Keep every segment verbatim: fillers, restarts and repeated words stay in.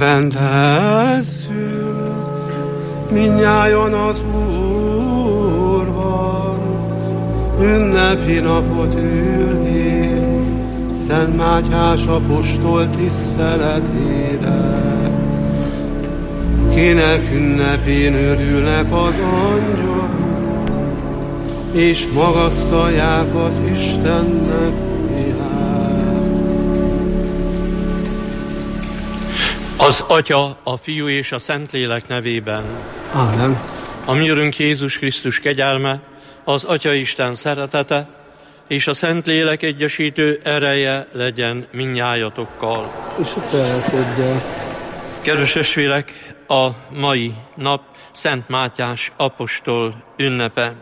Örvendezzünk mindnyájan az Úrban, ünnepi napot ülni Szent Mátyás apostol tiszteletére. Kinek ünnepén örülnek az angyalok, és magasztalják az Istennek fiát. Az Atya, a Fiú és a Szentlélek nevében. Ámen. A mi Urunk Jézus Krisztus kegyelme, az Atya Isten szeretete és a Szentlélek egyesítő ereje legyen mindnyájatokkal. És a telkeddel. Kedves testvérek, a mai nap Szent Mátyás apostol ünnepe.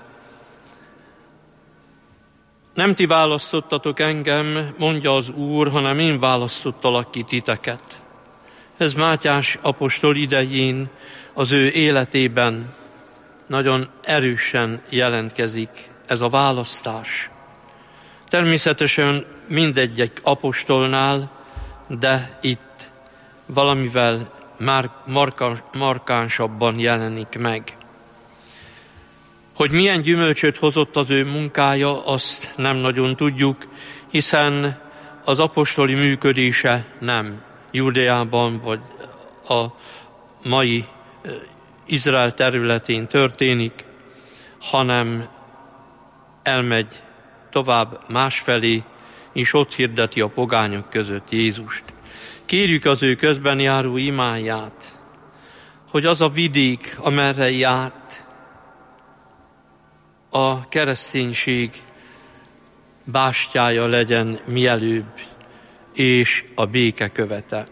Nem ti választottatok engem, mondja az Úr, hanem én választottalak ki titeket. Ez Mátyás apostol idején, az ő életében nagyon erősen jelentkezik ez a választás. Természetesen mindegyik apostolnál, de itt valamivel már markans, markánsabban jelenik meg. Hogy milyen gyümölcsöt hozott az ő munkája, azt nem nagyon tudjuk, hiszen az apostoli működése nem Júdeában vagy a mai Izrael területén történik, hanem elmegy tovább másfelé, és ott hirdeti a pogányok között Jézust. Kérjük az ő közben járó imáját, hogy az a vidék, amerre járt, a kereszténység bástyája legyen mielőbb, és a béke követe.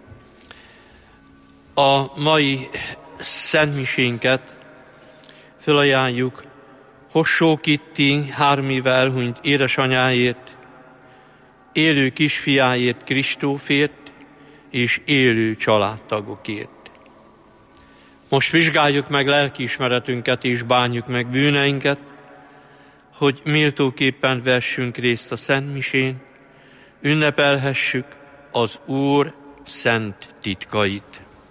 A mai szentmisénket felajánljuk Hossó Kitti három éve elhunyt édesanyáért, élő kisfiáért, Kristófért, és élő családtagokért. Most vizsgáljuk meg lelkiismeretünket és bánjuk meg bűneinket, hogy méltóképpen vessünk részt a szentmisén, ünnepelhessük az Úr szent titkait.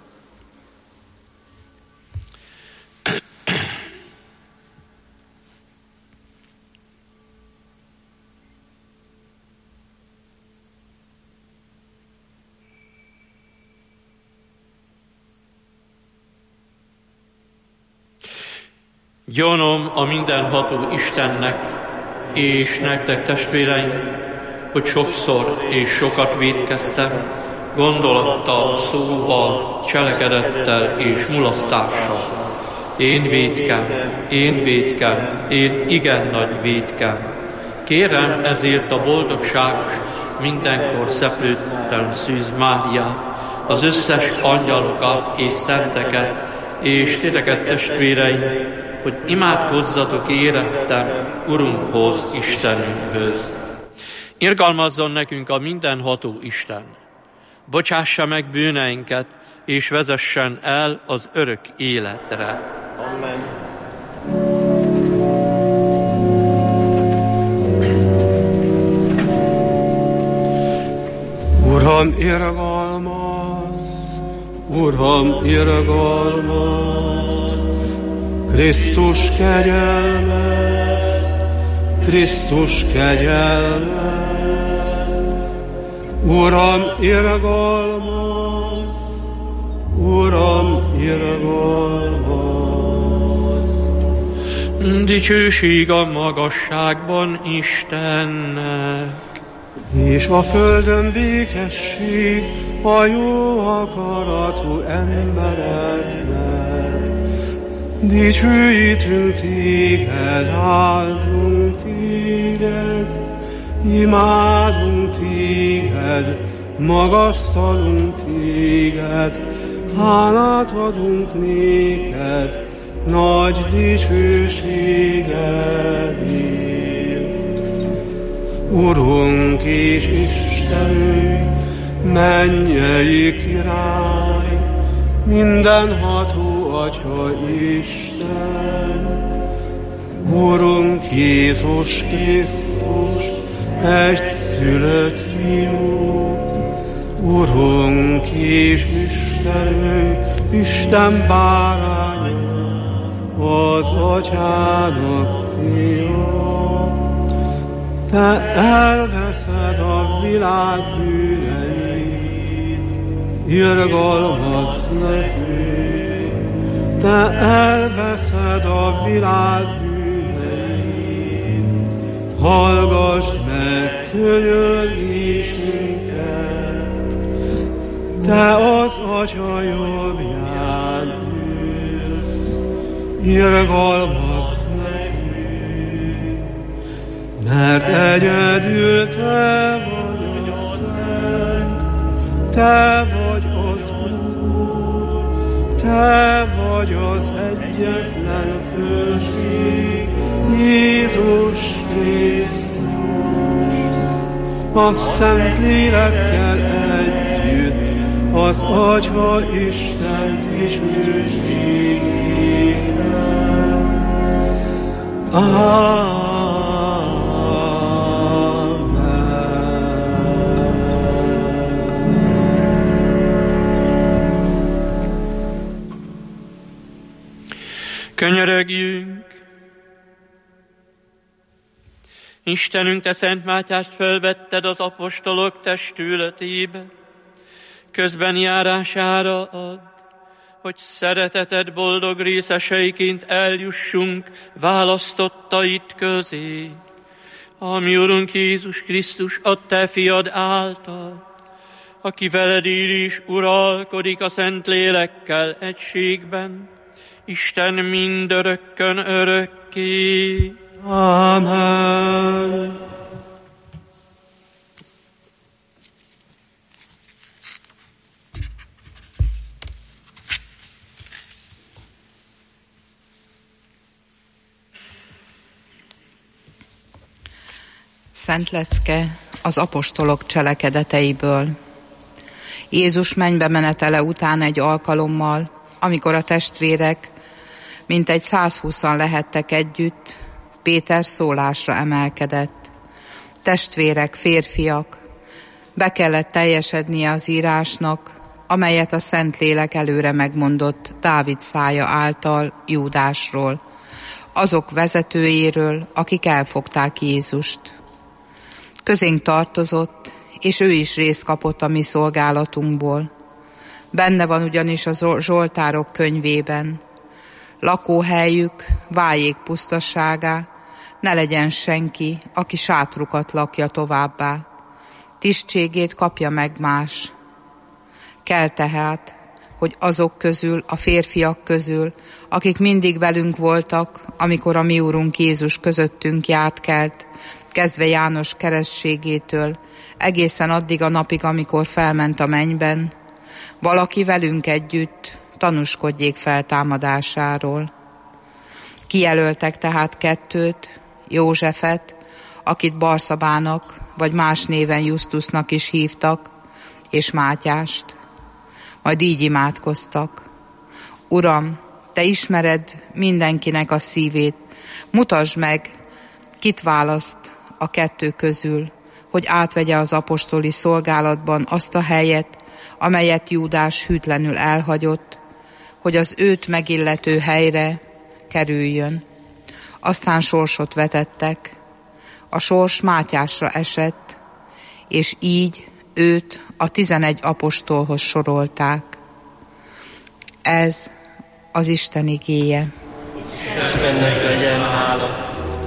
Gyanom a mindenható Istennek és nektek, testvéreim, hogy sokszor és sokat vétkeztem, gondolattal, szóval, cselekedettel és mulasztással. Én vétkem, én vétkem, én igen nagy vétkem. Kérem ezért a boldogságos, mindenkor szeplőtlen Szűz Máriát, az összes angyalokat és szenteket, és titeket, testvéreim, hogy imádkozzatok érettem Urunkhoz, Istenünkhöz. Irgalmazzon nekünk a mindenható Isten, bocsássa meg bűneinket, és vezessen el az örök életre. Amen. Uram, irgalmazz, Uram, irgalmazz, Krisztus kegyelmez, Krisztus kegyelmez, Uram, irgalmazz, Uram, irgalmazz. Dicsőség a magasságban Istennek, és a földön békesség a jó akaratú embereknek. Dicsőítünk téged, áldunk téged, imádunk téged, magasztalunk téged, hálát adunk néked, nagy dicsőségedért. Urunk és Istenünk, mennyei király, mindenható Atya Isten, Urunk Jézus Krisztus, egyszülött Fiú, Urunk és Istenünk, Isten báránya, az Atyának fia. Te elveszed a világ bűneit, irgalmazz nekünk. Te elveszed a világ bűneit, hallgass meg könyörgésünket. Te az Atya jobbján ülsz, irgalmazz nekünk, mert egyedül Te vagy a Szent, Te vagy az Úr, Te vagy az egyetlen főség, Jézus Krisztus, a Szent Lélekkel együtt, az Atya Istent dicsőségére. Amen. Könyörögjünk! Istenünk, Te Szent Mátyást felvetted az apostolok testületébe, közben járására ad, hogy szereteted boldog részeseiként eljussunk választottait közé. A mi Urunk Jézus Krisztus, a Te fiad által, aki veled él és uralkodik a Szent Lélekkel egységben, Isten mindörökkön örökké. Amen. Szent lecke az apostolok cselekedeteiből. Jézus mennybe menetele után egy alkalommal, amikor a testvérek mintegy százhúszan lehettek együtt, Péter szólásra emelkedett. Testvérek, férfiak, be kellett teljesednie az írásnak, amelyet a Szentlélek előre megmondott Dávid szája által Júdásról, azok vezetőjéről, akik elfogták Jézust. Közénk tartozott, és ő is részt kapott a mi szolgálatunkból. Benne van ugyanis a Zsoltárok könyvében: lakóhelyük váljék pusztaságá, ne legyen senki, aki sátrukat lakja továbbá. Tisztségét kapja meg más. Kell tehát, hogy azok közül, a férfiak közül, akik mindig velünk voltak, amikor a mi Úrunk Jézus közöttünk járt kelt, kezdve János keresztségétől, egészen addig a napig, amikor felment a mennyben, valaki velünk együtt tanúskodjék feltámadásáról. Kijelöltek tehát kettőt, Józsefet, akit Barszabának, vagy más néven Justusnak is hívtak, és Mátyást. Majd így imádkoztak: Uram, Te ismered mindenkinek a szívét, mutasd meg, kit választ a kettő közül, hogy átvegye az apostoli szolgálatban azt a helyet, amelyet Júdás hűtlenül elhagyott, hogy az őt megillető helyre kerüljön. Aztán sorsot vetettek. A sors Mátyásra esett, és így őt a tizenegy apostolhoz sorolták. Ez az Isten igéje. Istennek legyen hála.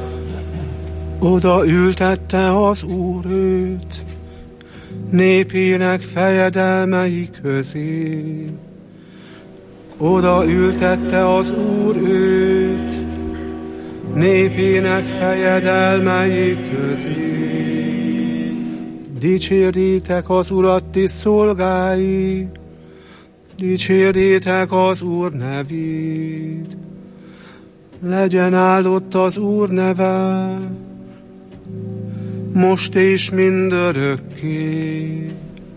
Oda ültette az Úr őt, népének fejedelmei közé. Oda ültette az Úr őt, népének fejedelmei közé. Dicsérjétek az Urat, ti szolgái, dicsérjétek az Úr nevét. Legyen áldott az Úr neve, most és mindörökké.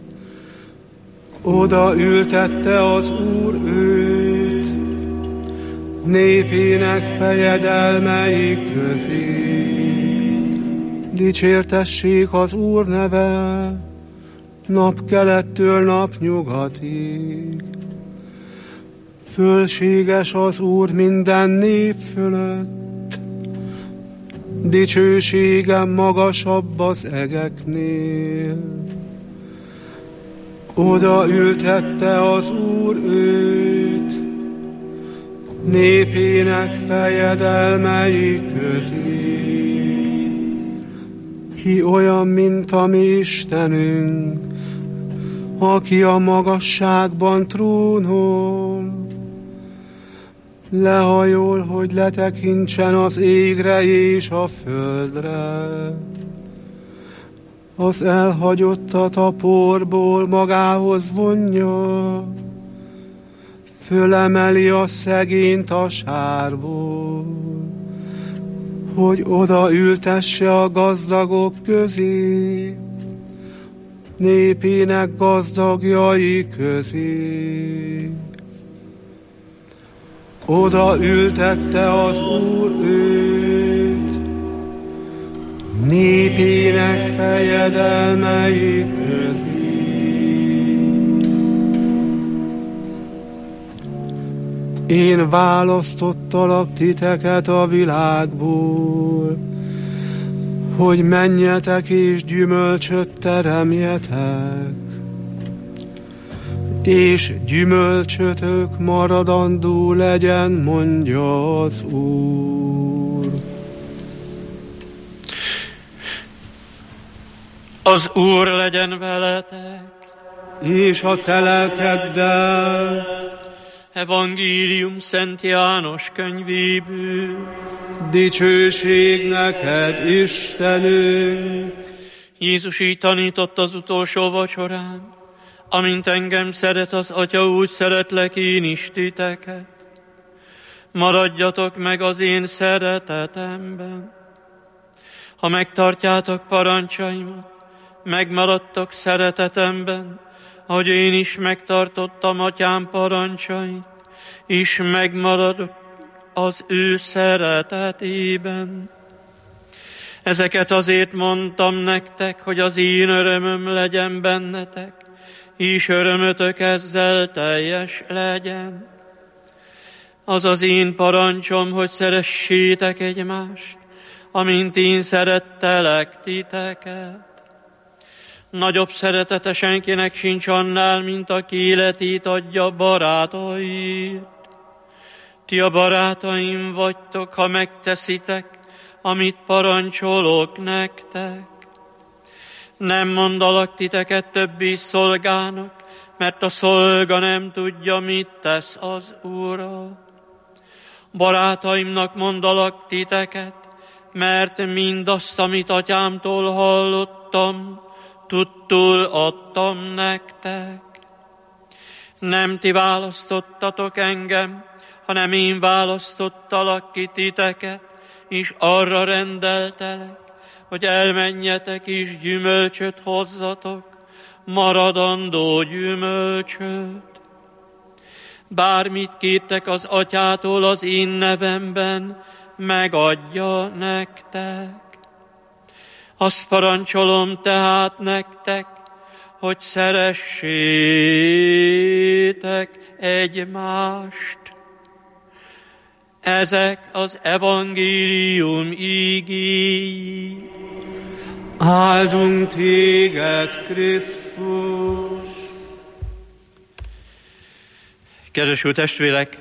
Oda ültette az Úr őt, népének fejedelmei közé. Dicsértessék az Úr neve, napkelettől napnyugatig. Fölséges az Úr minden nép fölött, dicsősége magasabb az egeknél. Oda ültette az Úr őt, népének fejedelmei közé. Ki olyan, mint a mi Istenünk, aki a magasságban trónol, lehajol, hogy letekintsen az égre és a földre. Az elhagyottat a porból magához vonja, fölemeli a szegényt a sárból, hogy oda ültesse a gazdagok közé, népének gazdagjai közé. Oda ültette az Úr őt, népének fejedelmei közé. Én választottalak titeket a világból, hogy menjetek és gyümölcsöt teremjetek, és gyümölcsötök maradandó legyen, mondja az Úr. Az Úr legyen veletek, és a te lelkeddel. Evangélium Szent János könyvéből. Dicsőség neked, Istenünk! Jézus így tanított az utolsó vacsorán: amint engem szeret az Atya, úgy szeretlek én is titeket. Maradjatok meg az én szeretetemben. Ha megtartjátok parancsaimat, megmaradtok szeretetemben, ahogy én is megtartottam Atyám parancsait, és megmaradok az ő szeretetében. Ezeket azért mondtam nektek, hogy az én örömöm legyen bennetek, és örömötök ezzel teljes legyen. Az az én parancsom, hogy szeressétek egymást, amint én szerettelek titeket. Nagyobb szeretete senkinek sincs annál, mint aki életét adja barátaid. Ti a barátaim vagytok, ha megteszitek, amit parancsolok nektek. Nem mondalak titeket többé szolgának, mert a szolga nem tudja, mit tesz az Ura. Barátaimnak mondalak titeket, mert mindazt, amit Atyámtól hallottam, tudtul adtam nektek. Nem ti választottatok engem, hanem én választottalak ki titeket, és arra rendeltelek, hogy elmenjetek és gyümölcsöt hozzatok, maradandó gyümölcsöt. Bármit kértek az Atyától az én nevemben, megadja nektek. Azt parancsolom tehát nektek, hogy szeressétek egymást. Ezek az evangélium igéi. Áldunk téged, Krisztus! Kedves testvérek!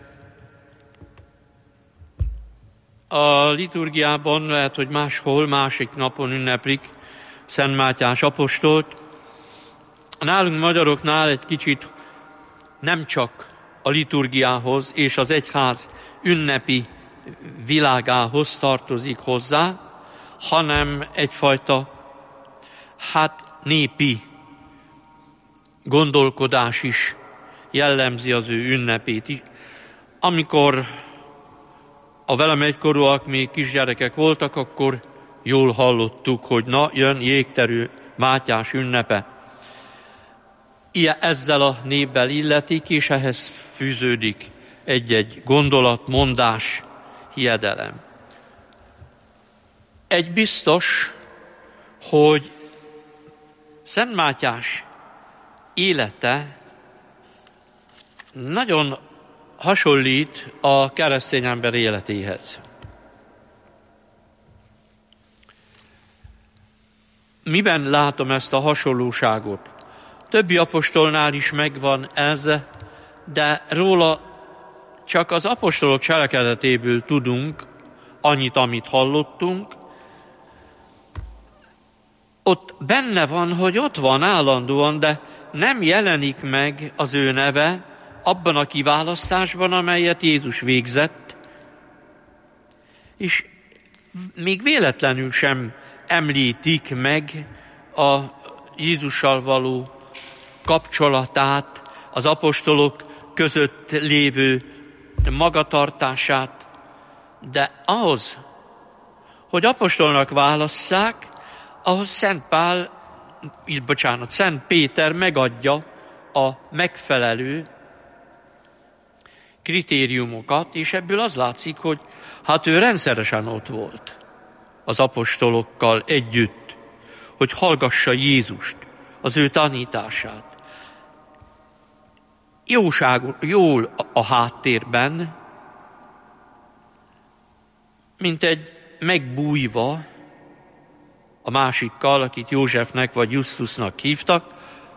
A liturgiában lehet, hogy máshol, másik napon ünneplik Szent Mátyás apostolt. Nálunk magyaroknál egy kicsit nem csak a liturgiához és az egyház ünnepi világához tartozik hozzá, hanem egyfajta, hát népi gondolkodás is jellemzi az ő ünnepét is. Amikor a velem egykorúak még kisgyerekek voltak, akkor jól hallottuk, hogy na, jön jégterű Mátyás ünnepe. Ilyen ezzel a névvel illetik, és ehhez fűződik egy-egy gondolat, mondás, hiedelem. Egy biztos, hogy Szent Mátyás élete nagyon hasonlít a keresztény ember életéhez. Miben látom ezt a hasonlóságot? Többi apostolnál is megvan ez, de róla csak az apostolok cselekedetéből tudunk annyit, amit hallottunk. Ott benne van, hogy ott van állandóan, de nem jelenik meg az ő neve abban a kiválasztásban, amelyet Jézus végzett, és még véletlenül sem említik meg a Jézussal való kapcsolatát, az apostolok között lévő magatartását, de ahhoz, hogy apostolnak válasszák, ahhoz Szent Pál, így bocsánat, Szent Péter megadja a megfelelő kritériumokat, és ebből az látszik, hogy hát ő rendszeresen ott volt az apostolokkal együtt, hogy hallgassa Jézust, az ő tanítását. Jóság, jól a háttérben, mint egy megbújva a másikkal, akit Józsefnek vagy Justusnak hívtak,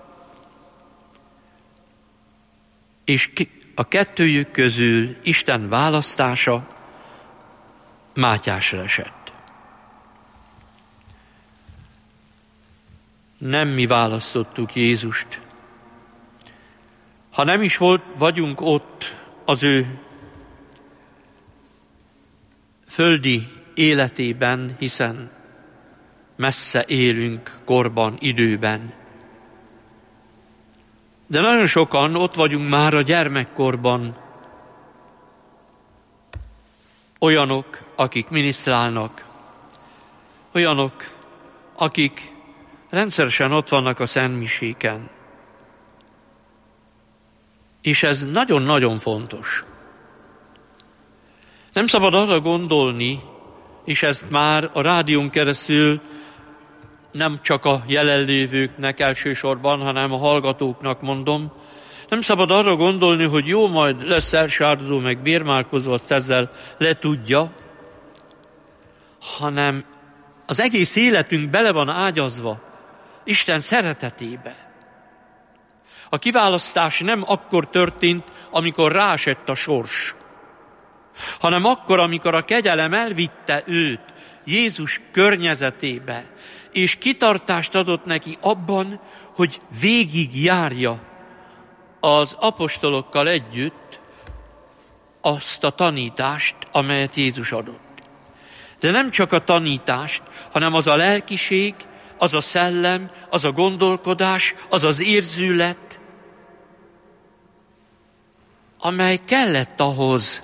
és a kettőjük közül Isten választása Mátyásra esett. Nem mi választottuk Jézust. Ha nem is volt, vagyunk ott az ő földi életében, hiszen messze élünk korban, időben. De nagyon sokan ott vagyunk már a gyermekkorban, olyanok, akik minisztrálnak, olyanok, akik rendszeresen ott vannak a szentmiséken. És ez nagyon-nagyon fontos. Nem szabad arra gondolni, és ezt már a rádión keresztül nem csak a jelenlévőknek elsősorban, hanem a hallgatóknak mondom, nem szabad arra gondolni, hogy jó, majd lesz elsárdozó, meg bérmálkozó, azt ezzel letudja, hanem az egész életünk bele van ágyazva Isten szeretetébe. A kiválasztás nem akkor történt, amikor ráesett a sors, hanem akkor, amikor a kegyelem elvitte őt Jézus környezetébe, és kitartást adott neki abban, hogy végig járja az apostolokkal együtt azt a tanítást, amelyet Jézus adott. De nem csak a tanítást, hanem az a lelkiség, az a szellem, az a gondolkodás, az az érzület, amely kellett ahhoz,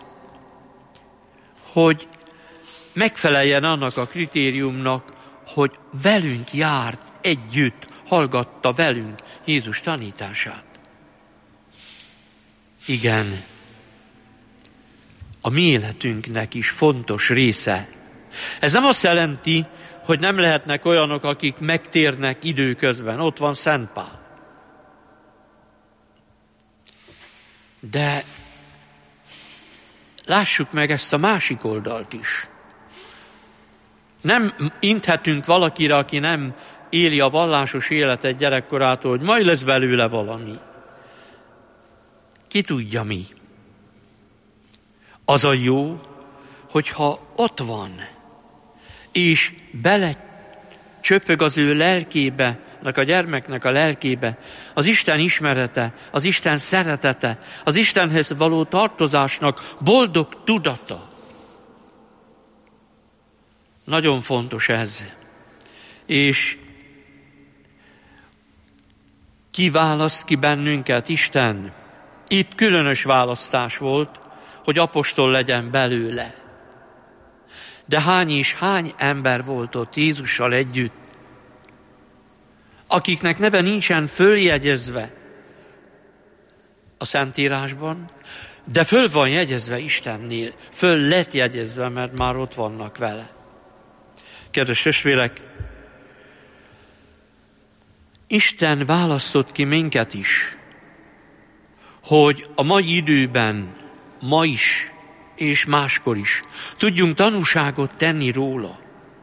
hogy megfeleljen annak a kritériumnak, hogy velünk járt együtt, hallgatta velünk Jézus tanítását. Igen, a mi életünknek is fontos része. Ez nem azt jelenti, hogy nem lehetnek olyanok, akik megtérnek időközben. Ott van Szent Pál. De lássuk meg ezt a másik oldalt is. Nem inthetünk valakire, aki nem éli a vallásos életet gyerekkorától, hogy majd lesz belőle valami. Ki tudja mi? Az a jó, hogyha ott van, és bele csöpög az ő lelkébe, a gyermeknek a lelkébe, az Isten ismerete, az Isten szeretete, az Istenhez való tartozásnak boldog tudata. Nagyon fontos ez. És ki választ ki bennünket? Isten. Itt különös választás volt, hogy apostol legyen belőle. De hány és hány ember volt ott Jézussal együtt, akiknek neve nincsen följegyezve a Szentírásban, de föl van jegyezve Istennél, föl lett jegyezve, mert már ott vannak vele. Kedves testvérek, Isten választott ki minket is, hogy a mai időben, ma is, és máskor is tudjunk tanúságot tenni róla.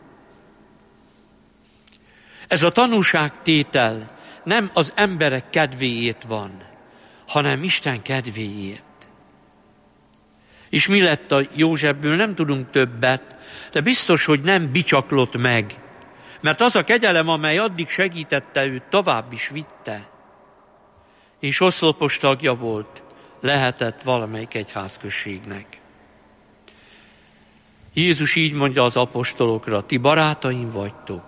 Ez a tanúságtétel nem az emberek kedvéért van, hanem Isten kedvéért. És mi lett a Józsefből, nem tudunk többet, de biztos, hogy nem bicsaklott meg, mert az a kegyelem, amely addig segítette őt, tovább is vitte. És oszlopos tagja volt, lehetett valamelyik egyházközségnek. Jézus így mondja az apostolokra, ti barátaim vagytok.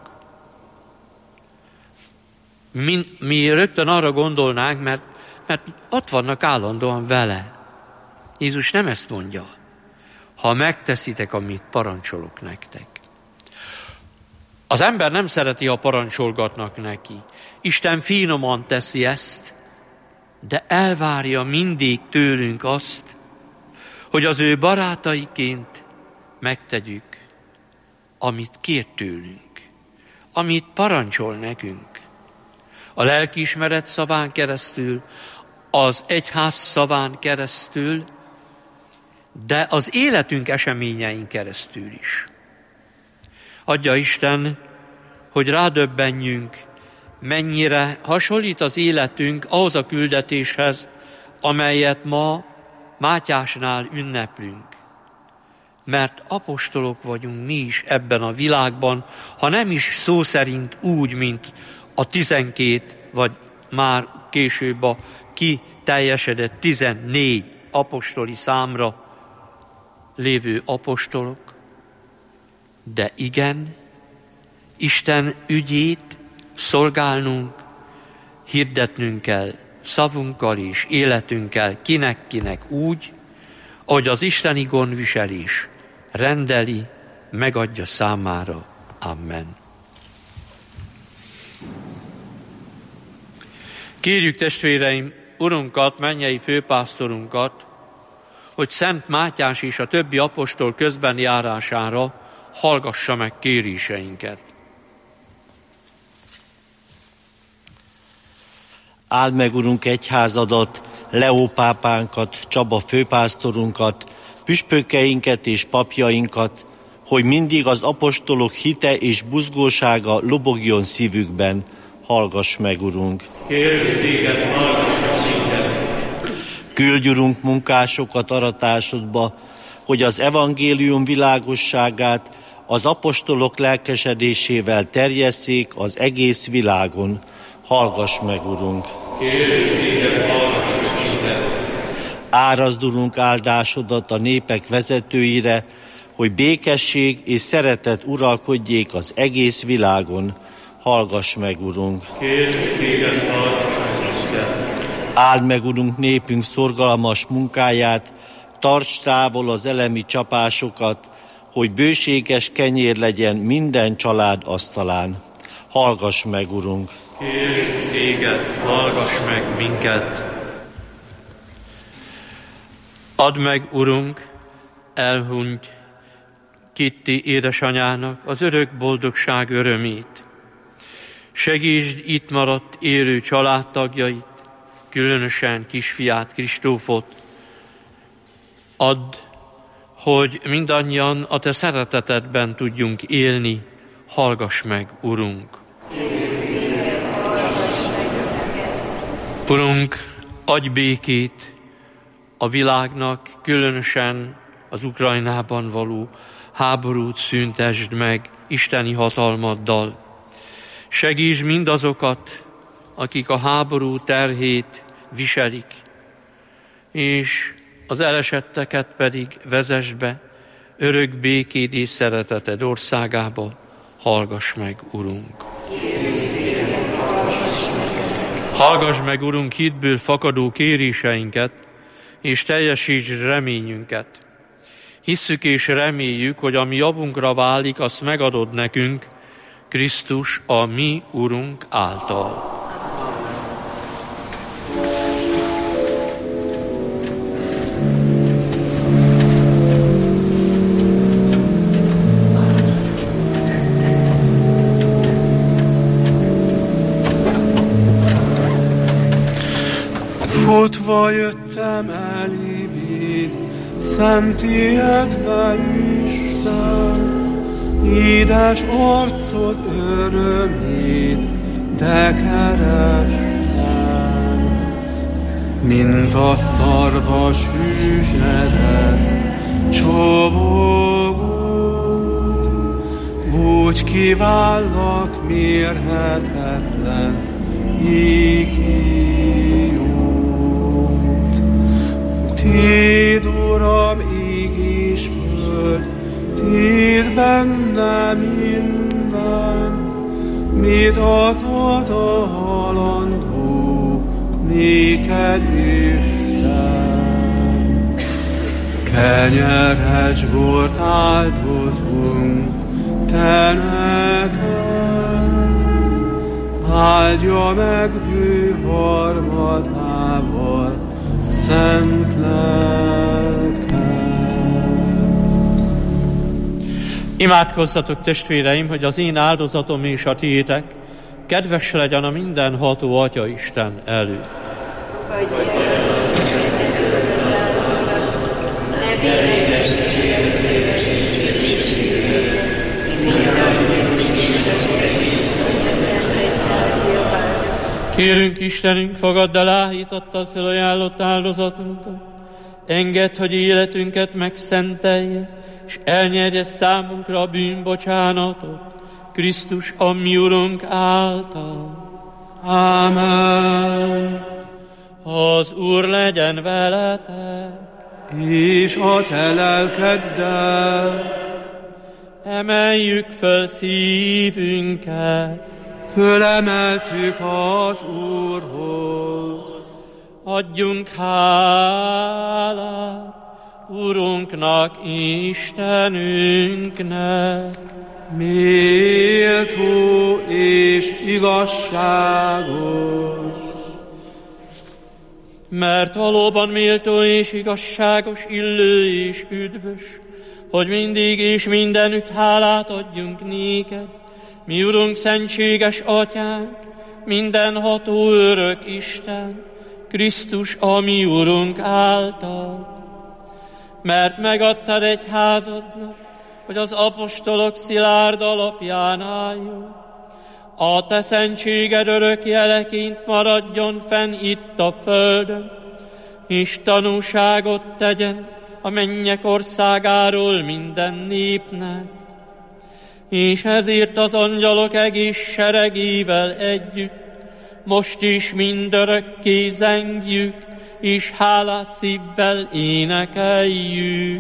Mi, mi rögtön arra gondolnánk, mert, mert ott vannak állandóan vele. Jézus nem ezt mondja. Ha megteszitek, amit parancsolok nektek. Az ember nem szereti, ha parancsolgatnak neki. Isten finoman teszi ezt, de elvárja mindig tőlünk azt, hogy az ő barátaiként megtegyük, amit kér tőlünk, amit parancsol nekünk. A lelkiismeret szaván keresztül, az egyház szaván keresztül, de az életünk eseményein keresztül is. Adja Isten, hogy rádöbbenjünk, mennyire hasonlít az életünk ahhoz a küldetéshez, amelyet ma Mátyásnál ünneplünk. Mert apostolok vagyunk mi is ebben a világban, ha nem is szó szerint úgy, mint a tizenkét, vagy már később a kiteljesedett tizennégy apostoli számra lévő apostolok, de igen, Isten ügyét szolgálnunk, hirdetnünk kell szavunkkal és életünkkel kinek-kinek úgy, ahogy az isteni gondviselés rendeli, megadja számára. Amen. Kérjük testvéreim, Urunkat, mennyei főpásztorunkat, hogy Szent Mátyás és a többi apostol közben járására hallgassa meg kéréseinket. Áld meg, Urunk, egyházadat, Leó pápánkat, Csaba főpásztorunkat, püspökeinket és papjainkat, hogy mindig az apostolok hite és buzgósága lobogjon szívükben. Hallgass meg, Urunk! Kérjük téged, hallgass minket! Küldj, Urunk, munkásokat aratásodba, hogy az evangélium világosságát az apostolok lelkesedésével terjesszék az egész világon. Hallgass meg, Urunk! Kérjük téged, hallgass minket! Árazd, Urunk, áldásodat a népek vezetőire, hogy békesség és szeretet uralkodjék az egész világon. Hallgass meg, Urunk! Kérjük téged, hallgass minket! Áld meg, Urunk, népünk szorgalmas munkáját, tarts távol az elemi csapásokat, hogy bőséges kenyér legyen minden család asztalán. Hallgass meg, Urunk! Kérjük téged, hallgass meg minket! Add meg, Urunk, elhunyt Kitti édesanyának az örök boldogság örömét. Segítsd itt maradt élő családtagjait, különösen kisfiát, Kristófot. Add, hogy mindannyian a te szeretetedben tudjunk élni. Hallgass meg, Urunk! Urunk, adj békét a világnak, különösen az Ukrajnában való háborút szüntesd meg isteni hatalmaddal. Segítsd mindazokat, akik a háború terhét viselik, és az elesetteket pedig vezess be örök békéd és szereteted országába. Hallgass meg, Urunk! Hallgass meg, Urunk, hitből fakadó kéréseinket, és teljesítsd reményünket. Hisszük és reméljük, hogy ami javunkra válik, azt megadod nekünk, Krisztus a mi Urunk által. Futva jöttem elébéd, szent ijedve Isten, édes arcod örömét, de kerestem. Mint a szarvas hűzseret, csobogott, úgy kivállak mérhetetlen égi jót. Téd, Uram, ég és föld, téd benne minden, mit adhat a halandó, néked Isten. Kenyerhez bort áldozunk, te neked, áldja meg bő harmadával szent lelked. Imádkozzatok, testvéreim, hogy az én áldozatom és a tiétek kedves legyen a mindenható Atya Isten előtt. Kérünk, Istenünk, fogadd el áhítattal felajánlott áldozatunkat, engedd, hogy életünket megszentelje, és elnyerje számunkra a bűnbocsánatot, Krisztus, a mi Urunk által. Ámen. Az Úr legyen veletek, és a te lelkeddel. Emeljük föl szívünket, Fölemeltük az Úrhoz. adjunk hálát Urunknak, Istenünknek. Méltó és igazságos. Mert valóban méltó és igazságos, illő és üdvös, hogy mindig és mindenütt hálát adjunk néked, mi Urunk, szentséges Atyánk, mindenható örök Isten, Krisztus, a mi Urunk által. Mert megadtad egyházadnak, hogy az apostolok szilárd alapján álljon. A te szentséged örök jeleként maradjon fenn itt a földön, és tanúságot tegyen a mennyek országáról minden népnek. És ezért az angyalok egész seregével együtt most is mindörökké zengjük, és hálás szívvel énekeljük.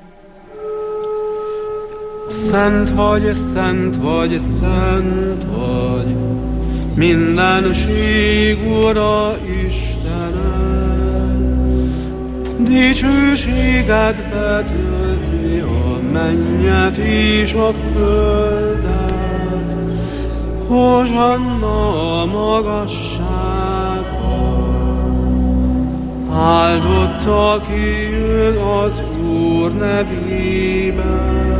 Szent vagy, szent vagy, szent vagy, mindenség Ura Istenem. Dicsőséget betölti a mennyet és a földet. Hozsanna a magasságban, áldott, aki jön az Úr nevében.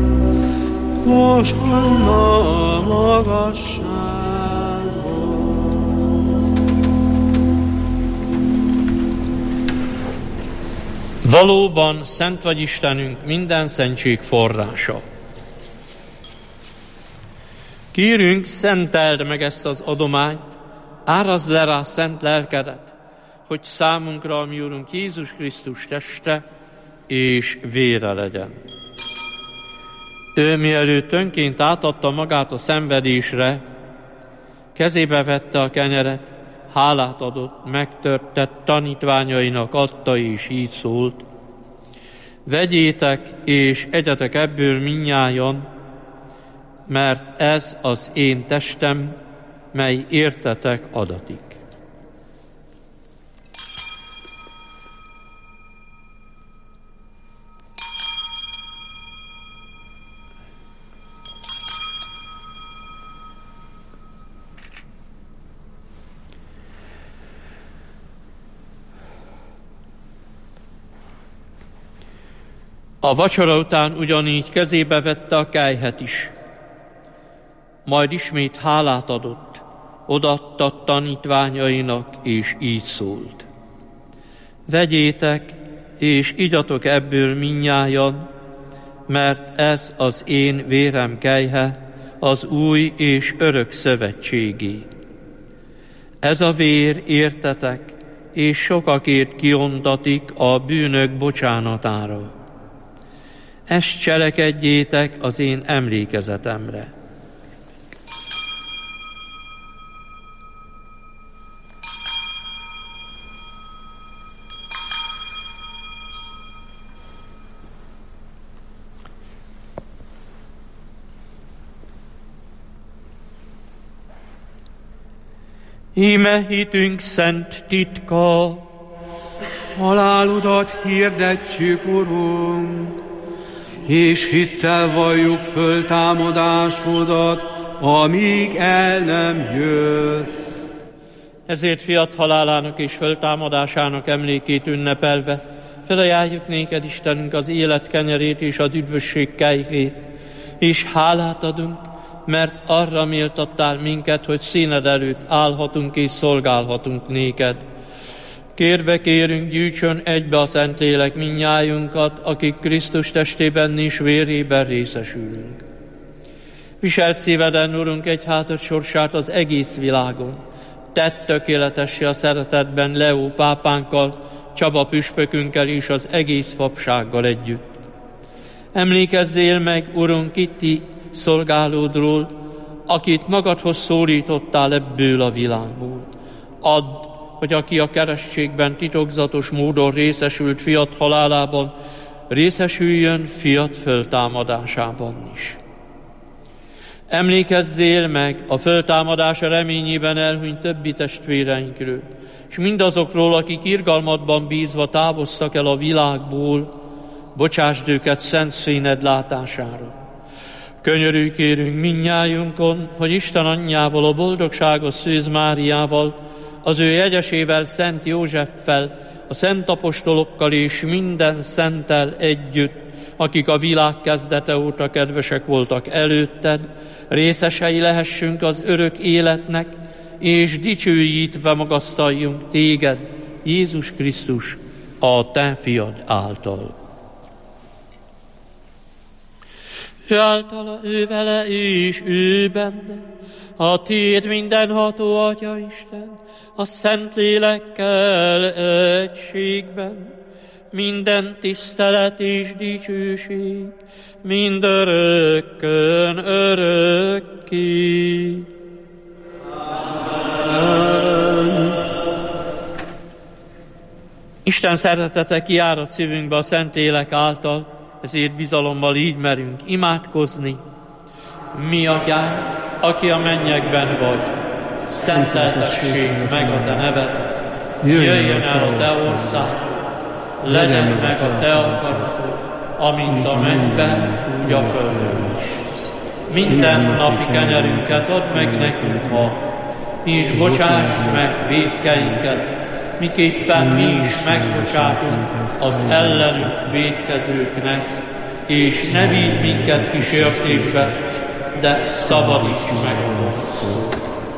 Hozsanna a magasságban. Valóban szent vagy Istenünk, minden szentség forrása. Kérünk, szenteld meg ezt az adományt, árazd le rá szent lelkedet, hogy számunkra a mi Urunk Jézus Krisztus teste és vére legyen. Ő mielőtt önként átadta magát a szenvedésre, kezébe vette a kenyeret, hálát adott, megtörte, tanítványainak adta, és így szólt: vegyétek és egyetek ebből mindnyájan, mert ez az én testem, mely értetek adatik. A vacsora után ugyanígy kezébe vette a kelyhet is, majd ismét hálát adott, odaadta tanítványainak, és így szólt: Vegyétek, és igyatok ebből mindnyájan, mert ez az én vérem kelyhe, az új és örök szövetségé. Ez a vér értetek, és sokakért kiontatik a bűnök bocsánatára. Ezt cselekedjétek az én emlékezetemre. Íme hitünk szent titka, haláludat hirdetjük, Urunk, és hittel valljuk föltámadásodat, amíg el nem jössz. Ezért fiat halálának és föltámadásának emlékét ünnepelve, felajánljuk néked, Istenünk, az élet kenyerét és az üdvösség kejhét, és hálát adunk, mert arra méltattál minket, hogy színed előtt állhatunk és szolgálhatunk néked. Kérve kérünk, gyűjtsön egybe a Szentlélek mindnyájunkat, akik Krisztus testében és vérében részesülünk. Viselt szíveden, Urunk, egyházad sorsát az egész világon. Tedd tökéletessé a szeretetben Leó pápánkkal, Csaba püspökünkkel és az egész papsággal együtt. Emlékezzél meg, Urunk, Kitti szolgálódról, akit magadhoz szólítottál ebből a világból. Add, hogy aki a keresztségben titokzatos módon részesült fiat halálában, részesüljön fiat föltámadásában is. Emlékezzél meg a föltámadása reményében elhunyt többi testvéreinkről, és mindazokról, akik irgalmadban bízva távoztak el a világból, bocsásd őket szent színed látására. Könyörülj kérünk mindnyájunkon, hogy Isten anyjával, a boldogságos Szűz Máriával, az ő jegyesével, Szent Józseffel, a szent apostolokkal és minden szenttel együtt, akik a világ kezdete óta kedvesek voltak előtted, részesei lehessünk az örök életnek, és dicsőítve magasztaljunk téged, Jézus Krisztus, a te fiad által. Ő általa, ő vele és ő benne, a tiéd mindenható Atya Isten, a Szentlélekkel egységben, minden tisztelet és dicsőség, mindörökkön örökké. Amen. Isten szeretete kiárad szívünkbe a Szentlélek által, ezért bizalommal így merünk imádkozni. Mi atyánk, aki a mennyekben vagy, szenteltessék meg a te neved, jöjjön el a te ország, legyen meg a te akaratod, amint a mennyben, úgy a földön is. Minden napi kenyerünket add meg nekünk ma, és bocsáss meg vétkeinket, miképpen mi is megbocsátunk az ellenünk vétkezőknek, és ne vigy minket kísértésbe, de szabadíts meg a gonosztól.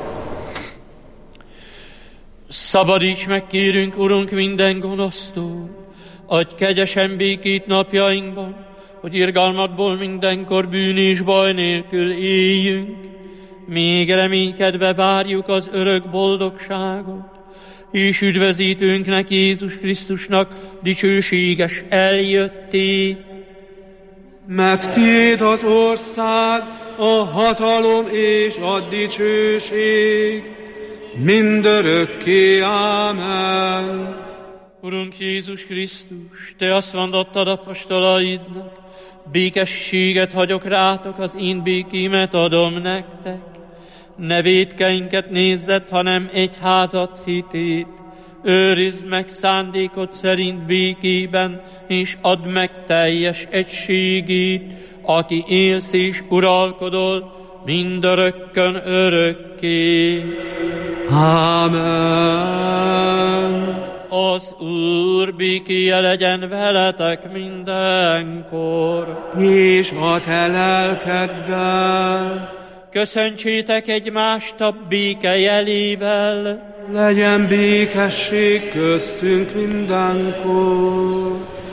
Szabadíts meg, kérünk, Urunk, minden gonosztól, adj kegyesen békét napjainkban, hogy irgalmadból mindenkor bűn és baj nélkül éljünk, még reménykedve várjuk az örök boldogságot, és üdvözítőnknek, Jézus Krisztusnak dicsőséges eljöttét. Mert tiéd az ország, a hatalom és a dicsőség, mindörökké. Ámen. Urunk Jézus Krisztus, te azt mondottad apostolaidnak, békességet hagyok rátok, az én békémet adom nektek. Ne vétkeinket nézzed, hanem egyházat hitét. Őrizd meg szándékod szerint békében, és add meg teljes egységét, aki élsz és uralkodol, mindörökkön örökké. Ámen. Az Úr békéje legyen veletek mindenkor. És a te lelkeddel. Köszöntsétek egymást a béke jelével. Legyen békesség köztünk mindenkor.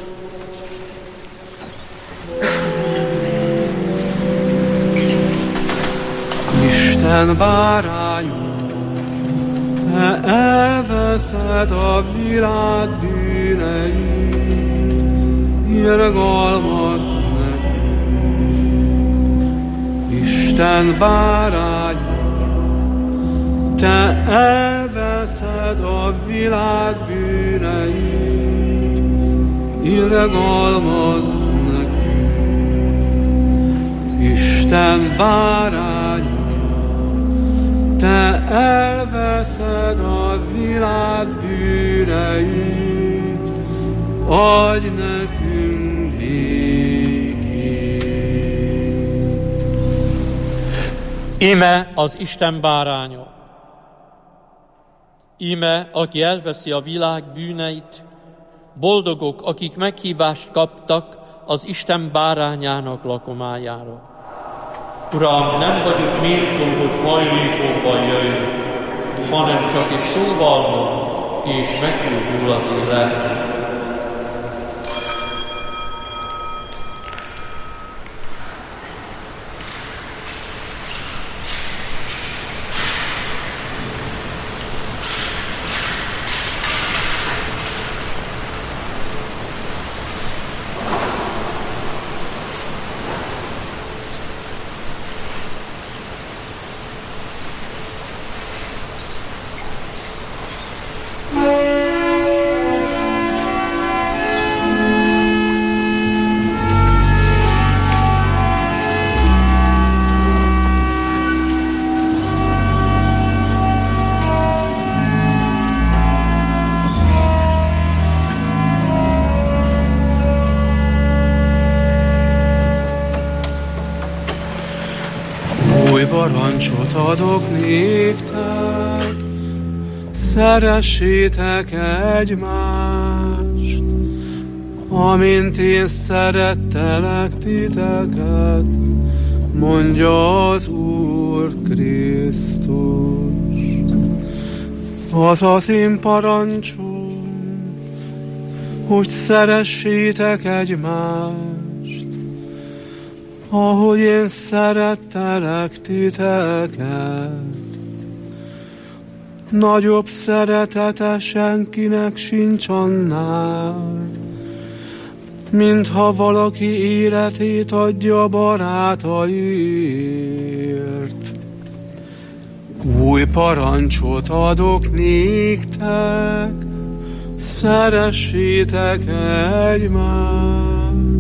Isten bárányom, te elveszed a világ bűneit, irgalmazz nekünk. Isten bárányom, te elveszed a világ bűneit, irgalmazz nekünk. Isten bárányom, te elveszed a világ bűneit, adj nekünk békét. Íme az Isten báránya. Íme, aki elveszi a világ bűneit, boldogok, akik meghívást kaptak az Isten bárányának lakomájára. Uram, nem vagyok méltó, hogy hajlékomban jöjj, hanem csak egy szóval mond, és meggyógyul az én lelkem. Parancsot adok néktek, szeressétek egymást, amint én szerettelek titeket, mondja az Úr Krisztus. Az az én parancsom, hogy szeressétek egymást, ahogy én szerettelek titeket. Nagyobb szeretete senkinek sincs annál, mintha valaki életét adja barátaiért. Új parancsot adok néktek, szeressétek egymást,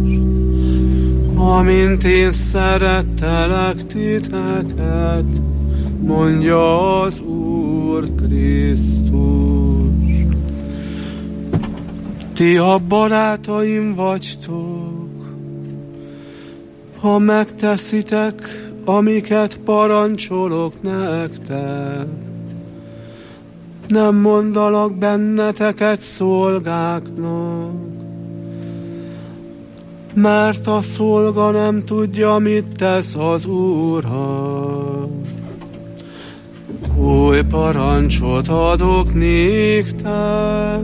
amint én szerettelek titeket, mondja az Úr Krisztus. Ti a barátaim vagytok, ha megteszitek, amiket parancsolok nektek. Nem mondalak benneteket szolgáknak, mert a szolga nem tudja, mit tesz az Ura. Új parancsot adok néktek,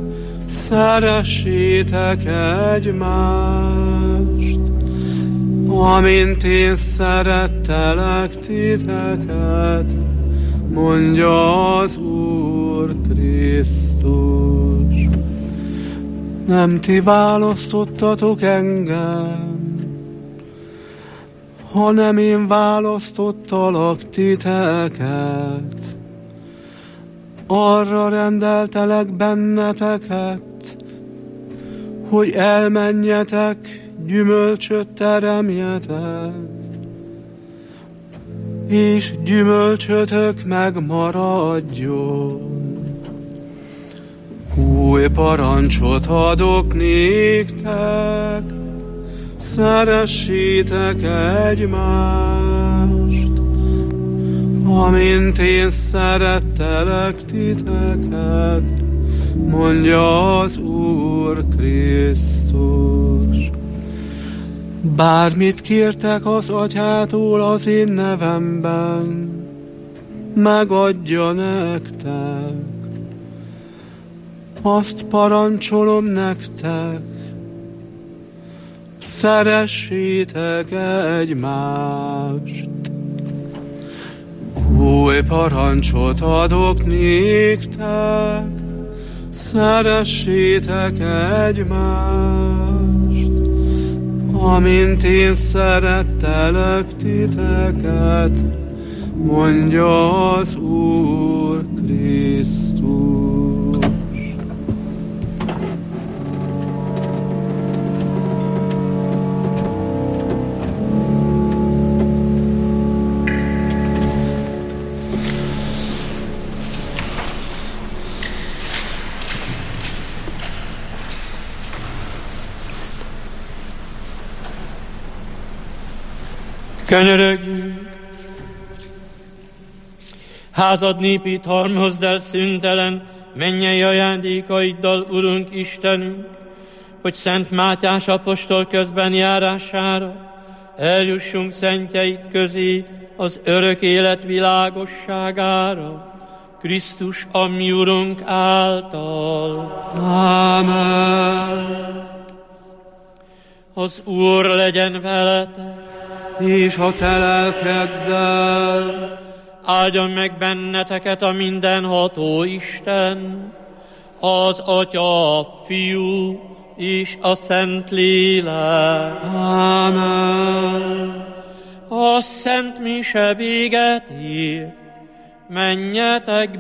szeressétek egymást, amint én szerettelek titeket, mondja az Úr Krisztus. Nem ti választottatok engem, hanem én választottalak titeket. Arra rendeltelek benneteket, hogy elmenjetek, gyümölcsöt teremjetek, és gyümölcsötök megmaradjon. Új parancsot adok néktek, szeressétek egymást, amint én szerettelek titeket, mondja az Úr Krisztus. Bármit kértek az Atyától az én nevemben, megadja nektek. Azt parancsolom nektek, szeressétek egymást. Új parancsot adok néktek, szeressétek egymást. Amint én szerettelek titeket, mondja az Úr Krisztus. Könyörögjünk! Házad népét halmozd el szüntelen, mennyei ajándékaiddal, Urunk Istenünk, hogy Szent Mátyás apostol közben járására eljussunk szentjeid közé az örök élet világosságára, Krisztus a mi Urunk által. Ámen. Az Úr legyen veletek, és a te lelkeddel. Áldjon meg benneteket a mindenható Isten, az Atya, a Fiú és a Szent Lélek. Ámen. A Szent Mise véget ér, menjetek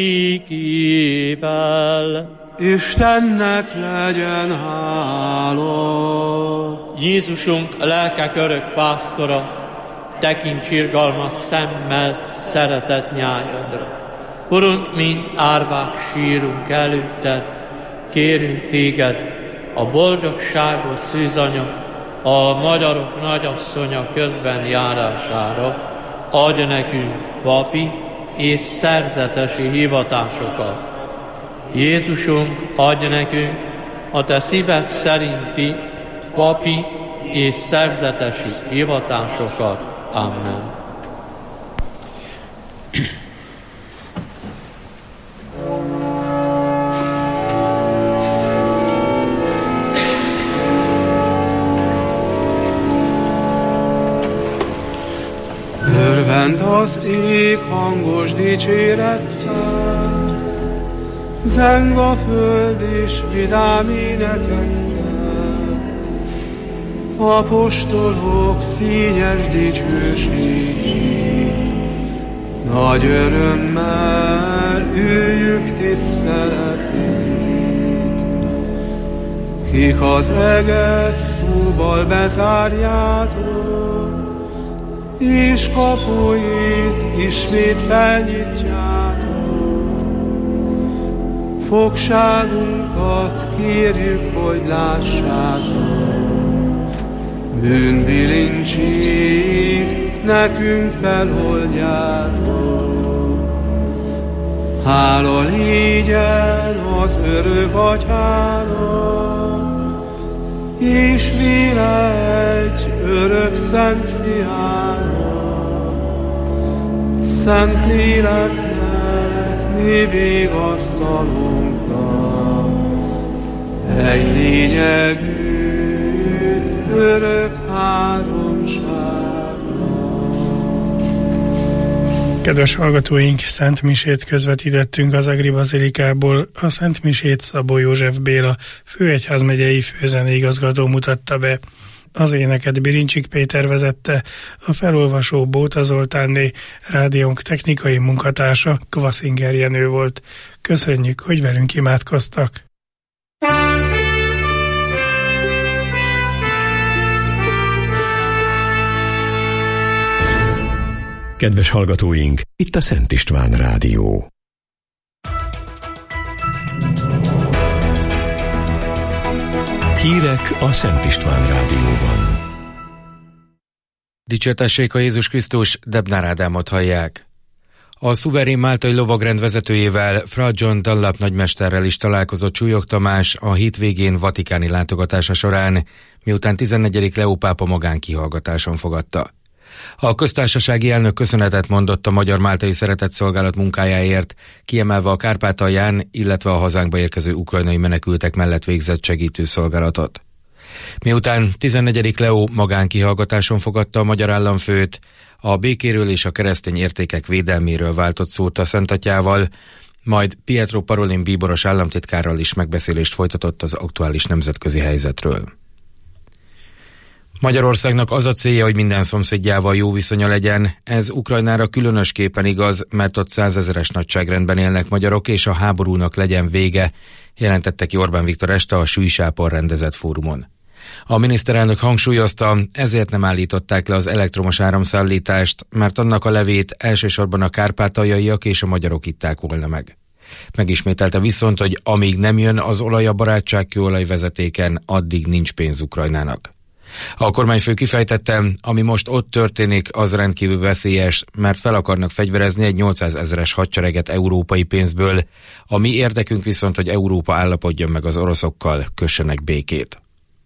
békével. Istennek legyen hála. Jézusunk lelkek örök pásztora, tekints irgalmas szemmel szeretett nyájadra. Urunk, mint árvák sírunk előtted, kérünk téged, a boldogságos szűzanya, a magyarok nagyasszonya közben járására, adj nekünk papi és szerzetesi hivatásokat. Jézusunk, adj nekünk a te szíved szerinti papi és szerzetesi hivatásokat. Amen. Örvend az ég hangos dicsérettel, zeng a föld és vidám énekekkel. Apostolok fényes dicsőségét, nagy örömmel üljük tiszteletét. Kik az eget szóval bezárjátok, és kapuit ismét felnyitjátok. Fogságunkat kérjük, hogy lássátok, bűnbilincsét nekünk feloldjátok. Hála légyen az örök Atyának, és vélegy örök Szent Fiának, Szent Léleknek, mi vigasztalunknak, egy lényegű örök háromságnak. Kedves hallgatóink, Szent Misét közvetítettünk az Agri Bazilikából. A Szent Misét Szabó József Béla főegyházmegyei főzeneigazgató mutatta be. Az éneket Birincsik Péter vezette, a felolvasó Bóta Zoltánné, rádiónk technikai munkatársa Kvaszinger Jenő volt. Köszönjük, hogy velünk imádkoztak. Kedves hallgatóink, itt a Szent István Rádió. Hírek a Szent István Rádióban. Dicsértessék a Jézus Krisztus, Debnár Ádámot hallják. A szuverén máltai lovagrend vezetőjével, Fra John Dunlap nagymesterrel is találkozott Súlyog Tamás a hétvégén vatikáni látogatása során, miután tizennegyedik Leó pápa magánkihallgatáson fogadta. A köztársasági elnök köszönetet mondott a Magyar-Máltai Szeretetszolgálat munkájáért, kiemelve a Kárpátalján, illetve a hazánkba érkező ukrajnai menekültek mellett végzett segítőszolgálatot. Miután tizennegyedik Leó magánkihallgatáson fogadta a magyar államfőt, a békéről és a keresztény értékek védelméről váltott szót a Szentatyával, majd Pietro Parolin bíboros államtitkárral is megbeszélést folytatott az aktuális nemzetközi helyzetről. Magyarországnak az a célja, hogy minden szomszédjával jó viszonya legyen. Ez Ukrajnára különösképpen igaz, mert ott százezeres nagyságrendben élnek magyarok, és a háborúnak legyen vége, jelentette ki Orbán Viktor este a Sűjsápon rendezett fórumon. A miniszterelnök hangsúlyozta, ezért nem állították le az elektromos áramszállítást, mert annak a levét elsősorban a kárpátaljaiak és a magyarok itták volna meg. Megismételte viszont, hogy amíg nem jön az olaj a barátságkőolaj vezetéken, addig nincs pénz Ukrajnának. A kormányfő kifejtette, ami most ott történik, az rendkívül veszélyes, mert fel akarnak fegyverezni egy nyolcszázezeres hadsereget európai pénzből. A mi érdekünk viszont, hogy Európa állapodjon meg az oroszokkal, kössenek békét.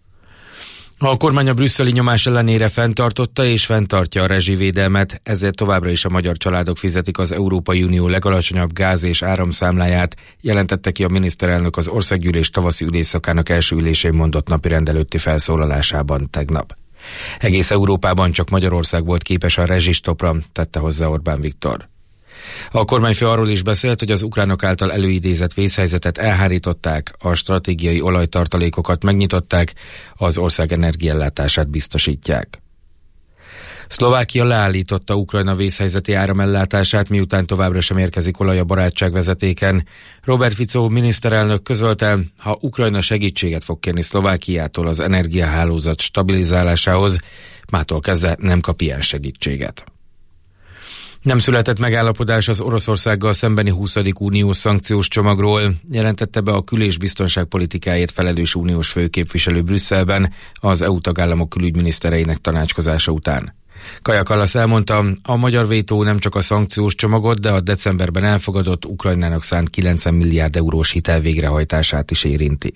A kormány a brüsszeli nyomás ellenére fenntartotta és fenntartja a rezsivédelmet, ezért továbbra is a magyar családok fizetik az Európai Unió legalacsonyabb gáz- és áramszámláját, jelentette ki a miniszterelnök az országgyűlés tavaszi ülésszakának első ülésén mondott napirend előtti felszólalásában tegnap. Egész Európában csak Magyarország volt képes a rezsistopra, tette hozzá Orbán Viktor. A kormányfő arról is beszélt, hogy az ukránok által előidézett vészhelyzetet elhárították, a stratégiai olajtartalékokat megnyitották, az ország energiaellátását biztosítják. Szlovákia leállította Ukrajna vészhelyzeti áramellátását, miután továbbra sem érkezik olaj a barátságvezetéken. Robert Fico miniszterelnök közölte, ha Ukrajna segítséget fog kérni Szlovákiától az energiahálózat stabilizálásához, mától kezdve nem kap ilyen segítséget. Nem született megállapodás az Oroszországgal szembeni huszadik uniós szankciós csomagról, jelentette be a kül- és biztonságpolitikáért felelős uniós főképviselő Brüsszelben az é u tagállamok külügyminisztereinek tanácskozása után. Kaja Kallas elmondta, a magyar vétó nem csak a szankciós csomagot, de a decemberben elfogadott Ukrajnának szánt kilencven milliárd eurós hitel végrehajtását is érinti.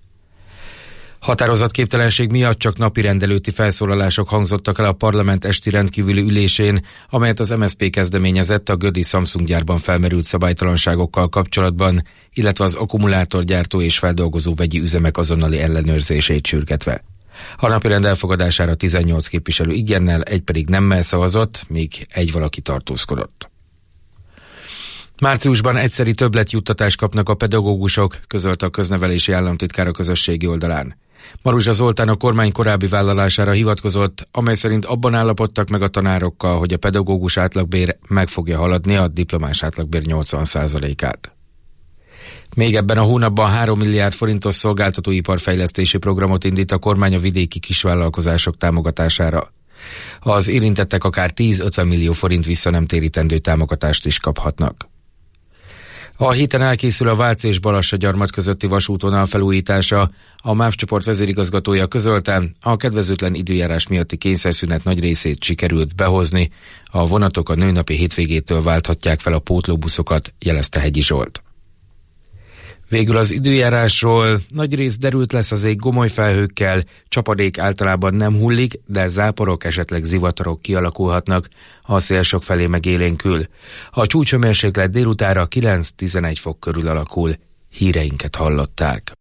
Határozatképtelenség miatt csak napirend előtti felszólalások hangzottak el a parlament esti rendkívüli ülésén, amelyet az em es zé pé kezdeményezett a gödi Samsung gyárban felmerült szabálytalanságokkal kapcsolatban, illetve az akkumulátorgyártó és feldolgozó vegyi üzemek azonnali ellenőrzését sürgetve. A napirend elfogadására tizennyolc képviselő igennel, egy pedig nemmel szavazott, míg egy valaki tartózkodott. Márciusban egyszeri többletjuttatást kapnak a pedagógusok, közölte a köznevelési államtitkár a közösségi oldalán. Maruzsa Zoltán a kormány korábbi vállalására hivatkozott, amely szerint abban állapodtak meg a tanárokkal, hogy a pedagógus átlagbér meg fogja haladni a diplomás átlagbér nyolcvan százalékát. Még ebben a hónapban három milliárd forintos szolgáltatóiparfejlesztési programot indít a kormány a vidéki kisvállalkozások támogatására. Az érintettek akár tíz-ötven millió forint visszanemtérítendő támogatást is kaphatnak. A héten elkészül a Vác és Balassa-Gyarmat közötti vasútvonal felújítása. A MÁV csoport vezérigazgatója közölte, a kedvezőtlen időjárás miatti kényszerszünet nagy részét sikerült behozni. A vonatok a nőnapi hétvégétől válthatják fel a pótlóbuszokat, jelezte Hegyi Zsolt. Végül az időjárásról: nagy rész derült lesz az ég gomoly felhőkkel, csapadék általában nem hullik, de záporok, esetleg zivatarok kialakulhatnak, a szél sok felé megélénkül. A csúcshőmérséklet délutára kilenc-tizenegy fok körül alakul. Híreinket hallották.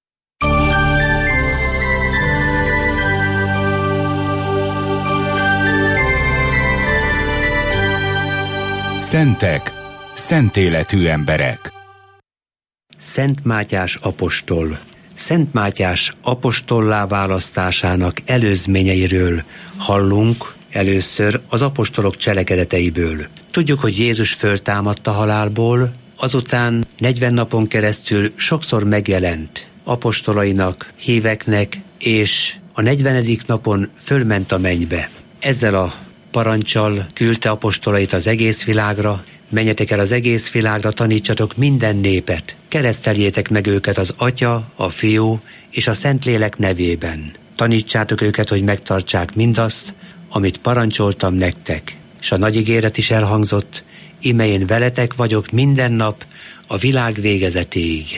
Szentek, szentéletű emberek. Szent Mátyás apostol. Szent Mátyás apostollá választásának előzményeiről hallunk először az apostolok cselekedeteiből. Tudjuk, hogy Jézus föltámadt a halálból, azután negyven napon keresztül sokszor megjelent apostolainak, híveknek, és a negyvenedik napon fölment a mennybe. Ezzel a paranccsal küldte apostolait az egész világra: menjetek el az egész világra, tanítsatok minden népet, kereszteljétek meg őket az Atya, a Fiú és a Szentlélek nevében. Tanítsátok őket, hogy megtartsák mindazt, amit parancsoltam nektek. És a nagy ígéret is elhangzott: íme én veletek vagyok minden nap a világ végezetéig.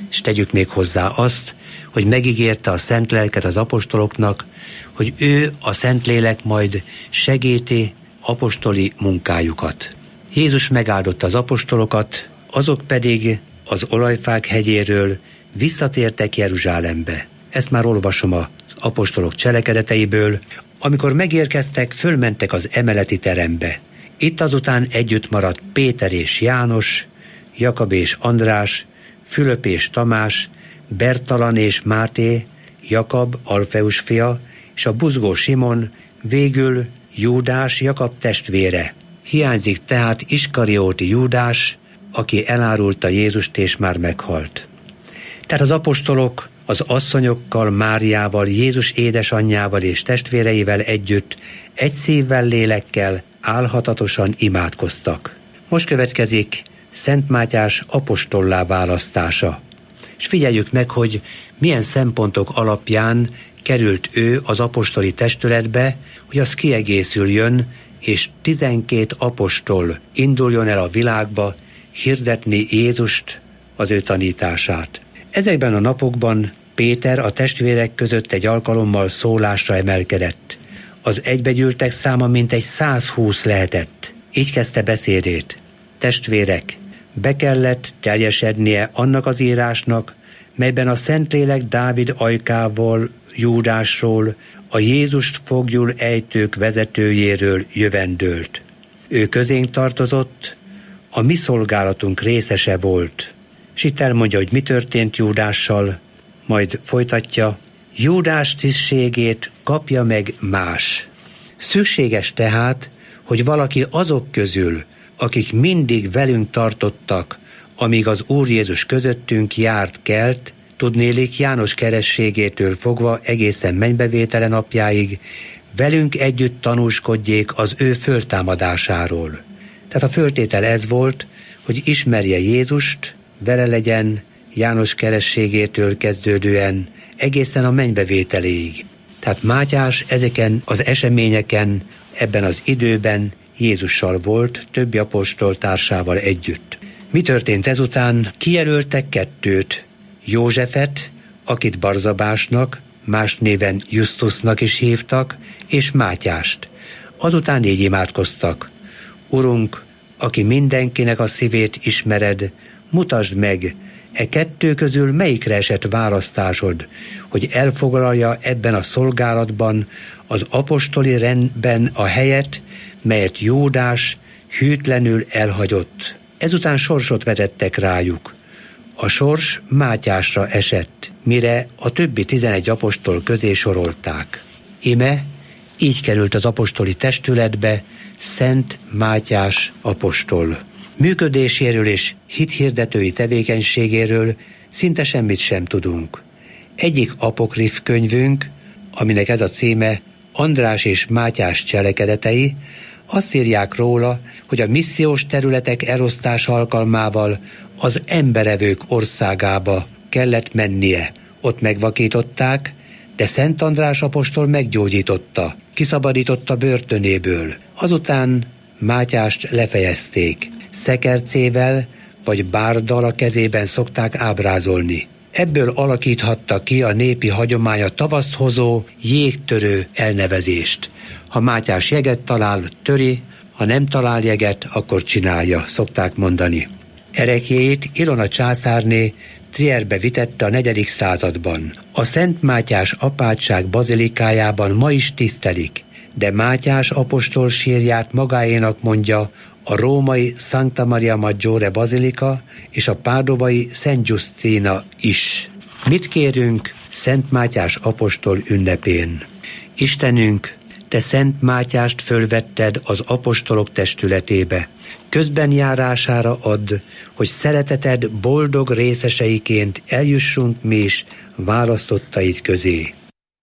és tegyük még hozzá azt, hogy megígérte a szent lelket az apostoloknak, hogy ő, a Szentlélek majd segíti apostoli munkájukat. Jézus megáldotta az apostolokat, azok pedig az Olajfák hegyéről visszatértek Jeruzsálembe. Ezt már olvasom az apostolok cselekedeteiből. Amikor megérkeztek, fölmentek az emeleti terembe. Itt azután együtt maradt Péter és János, Jakab és András, Fülöp és Tamás, Bertalan és Máté, Jakab, Alfeus fia, és a buzgó Simon, végül Júdás, Jakab testvére. Hiányzik tehát Iskarióti Júdás, aki elárulta Jézust és már meghalt. Tehát az apostolok az asszonyokkal, Máriával, Jézus édesanyjával és testvéreivel együtt egy szívvel, lélekkel álhatatosan imádkoztak. Most következik Szent Mátyás apostollá választása. És figyeljük meg, hogy milyen szempontok alapján került ő az apostoli testületbe, hogy az kiegészüljön, és tizenkét apostol induljon el a világba hirdetni Jézust, az ő tanítását. Ezekben a napokban Péter a testvérek között egy alkalommal szólásra emelkedett. Az egybegyűltek száma mintegy százhúsz lehetett. Így kezdte beszédét. Testvérek, be kellett teljesednie annak az írásnak, melyben a Szentlélek Dávid ajkával, Júdásról, a Jézust foglyul ejtők vezetőjéről jövendőlt. Ő közénk tartozott, a mi szolgálatunk részese volt. És itt elmondja, hogy mi történt Júdással, majd folytatja, Júdás tisztségét kapja meg más. Szükséges tehát, hogy valaki azok közül, akik mindig velünk tartottak, amíg az Úr Jézus közöttünk járt kelt, tudnélik János kerességétől fogva egészen mennybevétele napjáig, velünk együtt tanúskodjék az ő föltámadásáról. Tehát a föltétel ez volt, hogy ismerje Jézust, vele legyen János kerességétől kezdődően egészen a mennybevételéig. Tehát Mátyás ezeken az eseményeken, ebben az időben Jézussal volt, többi apostol társával együtt. Mi történt ezután? Kijelöltek kettőt, Józsefet, akit Barzabásnak, más néven Justusnak is hívtak, és Mátyást. Azután így imádkoztak. Urunk, aki mindenkinek a szívét ismered, mutasd meg, e kettő közül melyikre esett választásod, hogy elfoglalja ebben a szolgálatban az apostoli rendben a helyet, melyet Júdás hűtlenül elhagyott. Ezután sorsot vetettek rájuk. A sors Mátyásra esett, mire a többi tizenegy apostol közé sorolták. Ime így került az apostoli testületbe Szent Mátyás apostol. Működéséről és hithirdetői tevékenységéről szinte semmit sem tudunk. Egyik apokrif könyvünk, aminek ez a címe András és Mátyás cselekedetei, azt írják róla, hogy a missziós területek elosztása alkalmával az emberevők országába kellett mennie. Ott megvakították, de Szent András apostol meggyógyította, kiszabadította börtönéből. Azután Mátyást lefejezték. Szekercével vagy bárdal a kezében szokták ábrázolni. Ebből alakíthatta ki a népi hagyomány a tavaszt hozó, jégtörő elnevezést. Ha Mátyás jeget talál, töri, ha nem talál jeget, akkor csinálja, szokták mondani. Ereklyét Ilona császárné Trierbe vitette a negyedik században. A Szent Mátyás apátság bazilikájában ma is tisztelik, de Mátyás apostol sírját magáénak mondja a római Sancta Maria Maggiore bazilika és a pádovai Szent Giustina is. Mit kérünk Szent Mátyás apostol ünnepén? Istenünk, te Szent Mátyást fölvetted az apostolok testületébe. Közben járására add, hogy szereteted boldog részeseiként eljussunk mi is választottaid közé.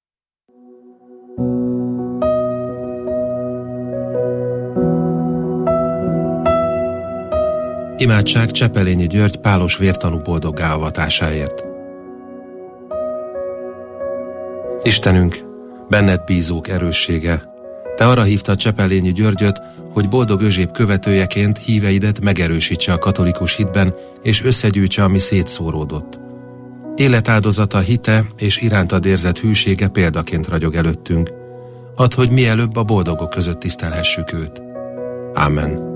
Imádság Csepelényi György pálos vértanú boldoggá avatásáért. Istenünk, benned bízók erőssége, te arra hívtad Csepelényi Györgyöt, hogy boldog Özséb követőjeként híveidet megerősítse a katolikus hitben, és összegyűjtse, ami szétszóródott. Életáldozata, hite és irántad érzett hűsége példaként ragyog előttünk. Add, hogy mielőbb a boldogok között tisztelhessük őt. Ámen.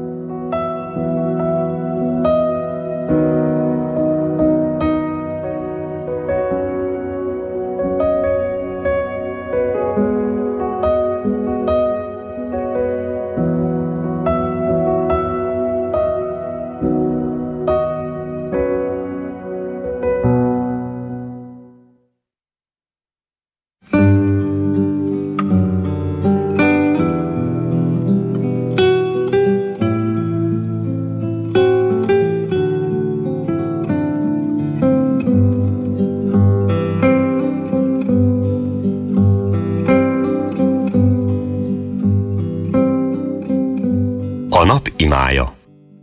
A nap imája.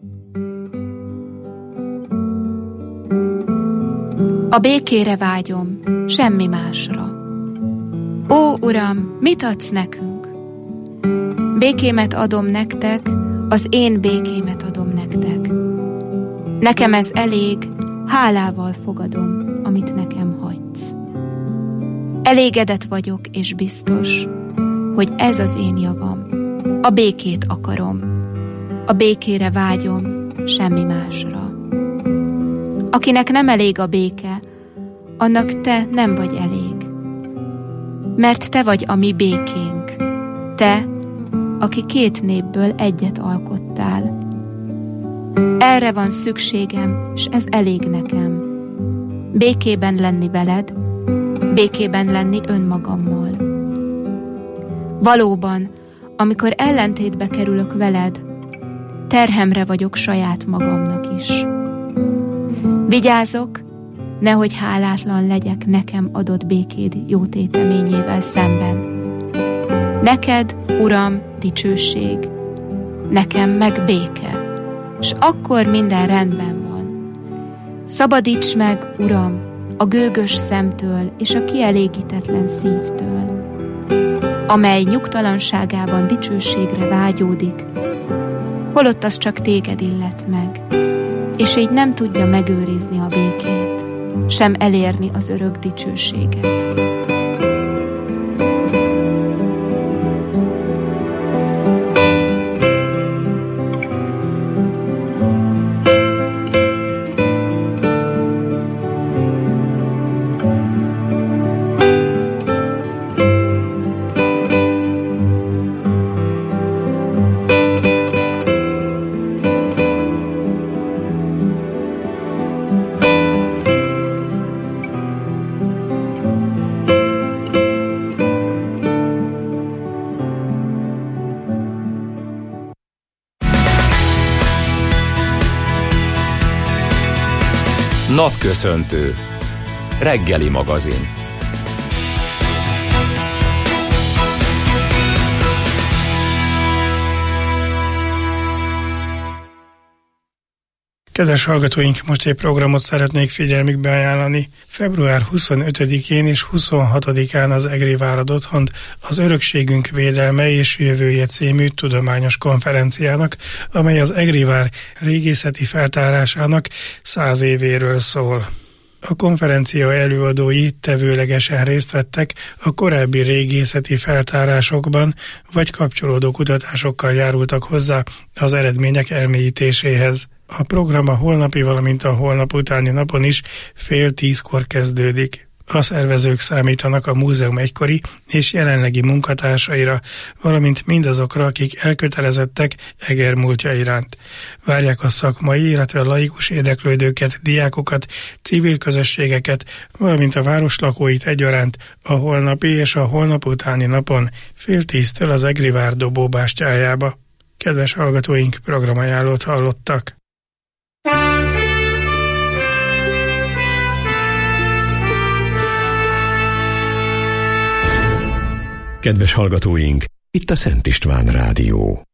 A békére vágyom, semmi másra. Ó, Uram, mit adsz nekünk? Békémet adom nektek, az én békémet adom nektek. Nekem ez elég, hálával fogadom, amit nekem hagysz. Elégedett vagyok és biztos, hogy ez az én javam. A békét akarom. A békére vágyom, semmi másra. Akinek nem elég a béke, annak te nem vagy elég. Mert te vagy a mi békénk. Te, aki két népből egyet alkottál. Erre van szükségem, és ez elég nekem. Békében lenni veled, békében lenni önmagammal. Valóban, amikor ellentétbe kerülök veled, terhemre vagyok saját magamnak is. Vigyázok, nehogy hálátlan legyek nekem adott békéd jó téteményével szemben. Neked, Uram, dicsőség, nekem meg béke, s akkor minden rendben van. Szabadíts meg, Uram, a gőgös szemtől és a kielégítetlen szívtől, amely nyugtalanságában dicsőségre vágyódik, holott az csak téged illet meg, és így nem tudja megőrizni a békét, sem elérni az örök dicsőséget. Napköszöntő. Reggeli magazin. Kedves hallgatóink, most egy programot szeretnék figyelmükbe ajánlani. február huszonötödikén és huszonhatodikán az Egri Várad Otthont az Örökségünk védelme és jövője című tudományos konferenciának, amely az Egri Vár régészeti feltárásának száz évéről szól. A konferencia előadói tevőlegesen részt vettek a korábbi régészeti feltárásokban, vagy kapcsolódó kutatásokkal járultak hozzá az eredmények elmélyítéséhez. A program a holnapi, valamint a holnap utáni napon is fél tízkor kezdődik. A szervezők számítanak a múzeum egykori és jelenlegi munkatársaira, valamint mindazokra, akik elkötelezettek Eger múltja iránt. Várják a szakmai, illetve a laikus érdeklődőket, diákokat, civil közösségeket, valamint a város lakóit egyaránt a holnapi és a holnap utáni napon fél tíztől az Egri Vár dobóbástyájába. Kedves hallgatóink, programajánlót hallottak. Kedves hallgatóink, itt a Szent István Rádió.